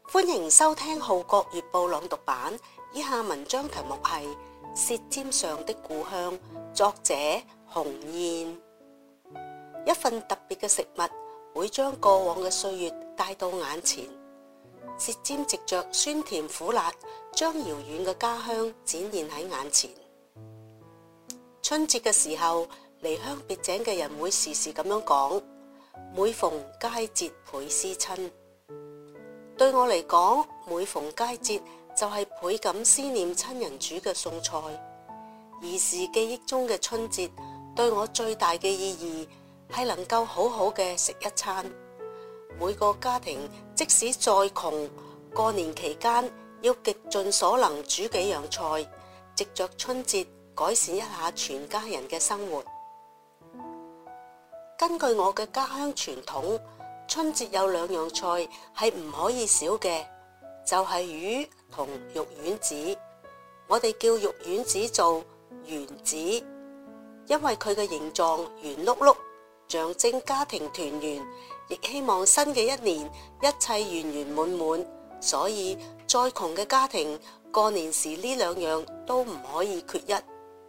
歡迎收聽《號角月報》朗讀版。以下文章題目係《舌尖上的故鄉》，作者洪燕。一份特別嘅食物會將過往嘅歲月帶到眼前，舌尖藉着酸甜苦辣，將遙遠嘅家鄉展現喺眼前。春節嘅時候，離鄉別井嘅人會時時咁樣講：每逢佳節倍思親。對我嚟講，每逢佳節就係倍感思念親人煮嘅餸菜。兒時記憶中嘅春節對我最大嘅意義係能夠好好嘅食一餐。每個家庭即使再窮，過年期間要極盡所能煮幾樣菜，藉着春節改善一下全家人嘅生活。根據我嘅家鄉傳統，春節有兩樣菜係唔可以少嘅，就係魚同肉丸子。我哋叫肉丸子做圓子，因為佢嘅形狀圓碌碌，象徵家庭團圓，亦希望新嘅一年一切圓圓滿滿。所以再窮嘅家庭，過年時呢兩樣都唔可以缺一。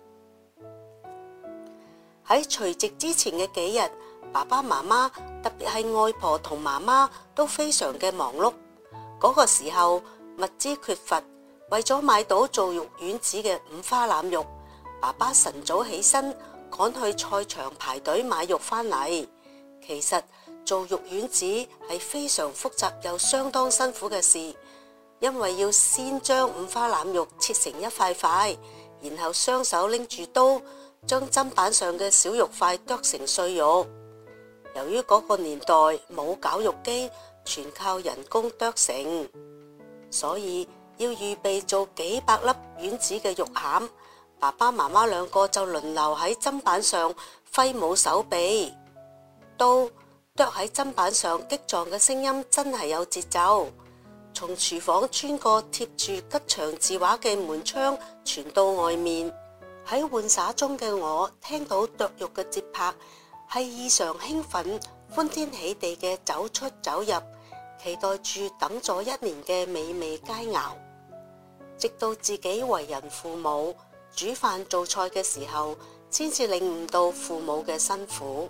喺除夕之前嘅幾日，爸爸媽媽特別係外婆同媽媽都非常嘅忙碌。嗰個時候物資缺乏，為咗買到做肉丸子嘅五花腩肉，爸爸晨早起身趕去菜場排隊買肉返嚟。其實做肉丸子係非常複雜又相當辛苦嘅事，因為要先將五花腩肉切成一塊塊，然後雙手拎住刀將砧板上嘅小肉塊剁成碎肉。由於嗰個年代冇絞肉機，全靠人工剁成，所以要預備做幾百粒丸子嘅肉餡。爸爸媽媽兩個就輪流喺砧板上揮舞手臂，刀剁喺砧板上擊撞嘅聲音真係有節奏，從廚房穿過貼住吉祥字畫嘅門窗傳到外面。喺玩耍中嘅我聽到剁肉嘅節拍，係異常興奮，歡天喜地嘅走出走入，期待住等咗一年嘅美味佳肴。直到自己為人父母，煮飯做菜嘅時候，先至領悟到父母嘅辛苦。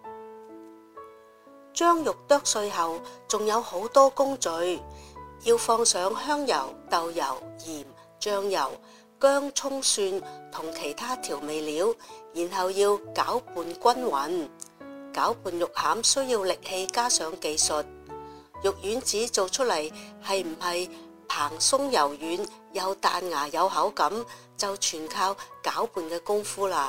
將肉剁碎後，仲有好多工序，要放上香油、豆油、鹽、醬油、薑、蔥、蒜同其他調味料，然後要攪拌均勻。攪拌肉餡需要力氣加上技術。肉丸子做出嚟係唔係蓬鬆柔軟又彈牙有口感，就全靠攪拌嘅功夫啦。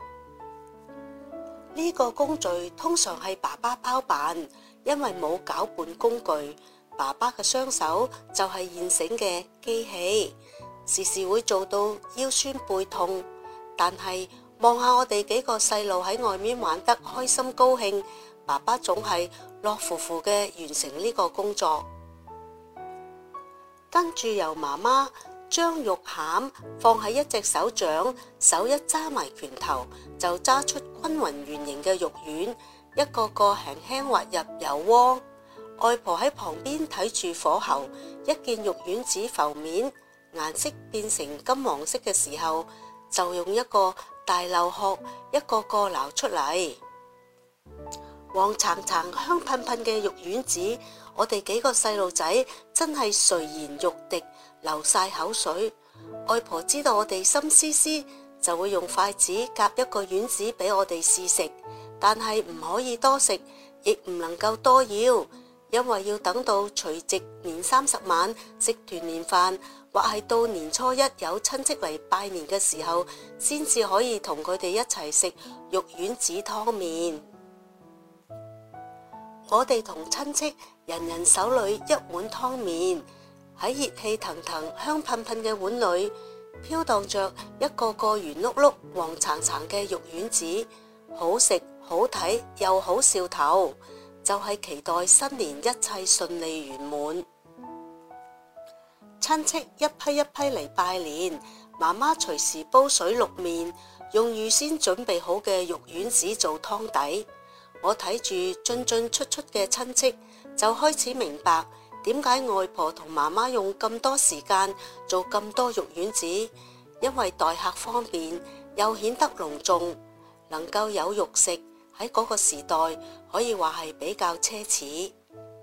呢個工序通常係爸爸包辦，因為冇攪拌工具，爸爸嘅雙手就係現成嘅機器，時時會做到腰酸背痛。但係望下我哋幾個細路喺外面玩得開心高興，爸爸總係樂乎乎嘅完成呢個工作。跟住由媽媽將肉餡放喺一隻手掌，手一揸埋拳頭，就揸出均勻圓形嘅肉丸，一個個輕輕滑入油鍋。外婆喺旁邊睇住火候，一見肉丸子浮面，顏色變成金黃色嘅時候，就用一個大漏殼一個個撈出嚟。黃橙橙香噴噴嘅肉丸子，我哋幾個細路仔真係垂涎欲滴，流晒口水。外婆知道我哋心思思，就會用筷子夾一個丸子俾我哋試食，但係唔可以多食，亦唔能夠多要，因為要等到除夕年30晚食團年飯，或係到年初一有親戚嚟拜年嘅時候，先至可以同佢哋一齊食肉丸子湯麵。我哋同親戚人人手裏一碗湯麵，喺熱氣騰騰香噴噴嘅碗裏飄蕩着一個個圓碌碌黃橙橙嘅肉丸子，好食好睇又好兆頭，就係期待新年一切順利圓滿。親戚一批一批嚟拜年，媽媽隨時煲水淥麵，用預先準備好嘅肉丸子做湯底。我睇住進進出出嘅親戚，就開始明白點解外婆同媽媽用咁多時間做咁多肉丸子？因為待客方便，又顯得隆重，能夠有肉食，喺嗰個時代可以話係比較奢侈。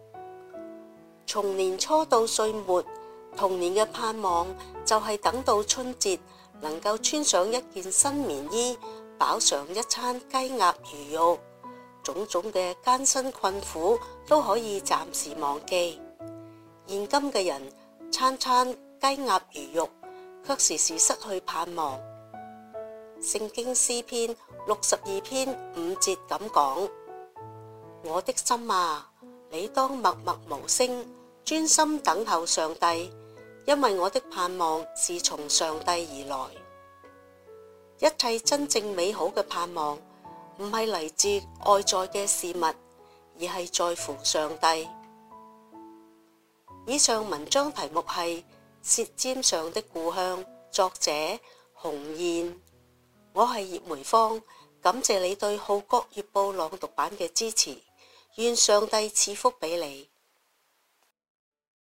從年初到歲末，童年嘅盼望就係等到春節能夠穿上一件新棉衣，飽嘗一餐雞鴨魚肉，種種嘅艱辛困苦都可以暫時忘記。現今嘅人餐餐雞鴨魚肉，卻時時失去盼望。聖經詩篇62篇5節咁講：我的心啊，你當默默無聲，專心等候上帝，因為我的盼望是從上帝而來。一切真正美好嘅盼望，唔係嚟自外在嘅事物，而係在乎上帝。以上文章題目係《舌尖上的故鄉》，作者洪燕。我係葉梅芳，感謝你對《號角月報》朗讀版嘅支持，願上帝賜福俾你。